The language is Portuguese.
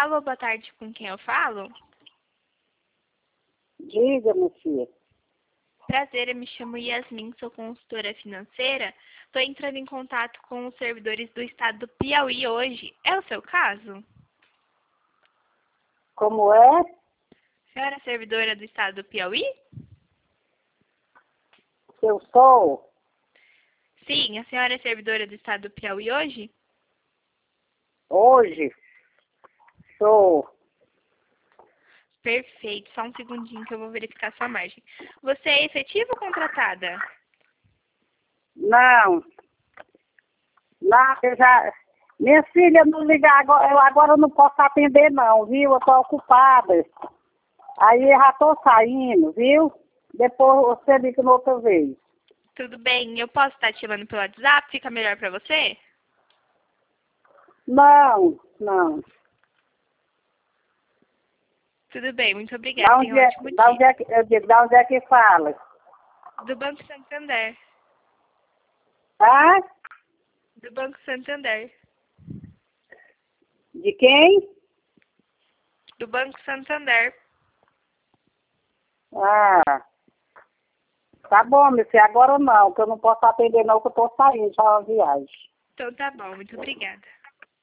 Alô, boa tarde, com quem eu falo? Diga, minha filha. Prazer, eu me chamo Yasmin, sou consultora financeira. Estou entrando em contato com os servidores do estado do Piauí hoje. É o seu caso? Como é? A senhora é servidora do estado do Piauí? Eu sou? Sim, a senhora é servidora do estado do Piauí hoje? Hoje? Sou. Perfeito, só um segundinho que eu vou verificar sua margem. Você é efetiva ou contratada? Não. Não, eu já... Minha filha, não ligar agora, eu agora não posso atender não, viu? Eu tô ocupada. Aí eu já tô saindo, viu? Depois você liga na outra vez. Tudo bem, eu posso estar te chamando pelo WhatsApp? Fica melhor para você? Não, não. Tudo bem, muito obrigada. Tenha um ótimo Da dia. onde é que, eu digo, da onde é que fala? Do Banco Santander. Ah? Do Banco Santander. De quem? Do Banco Santander. Ah, tá bom, meu filho, agora não, que eu não posso atender não, que eu tô saindo, já uma viagem. Então tá bom, muito obrigada.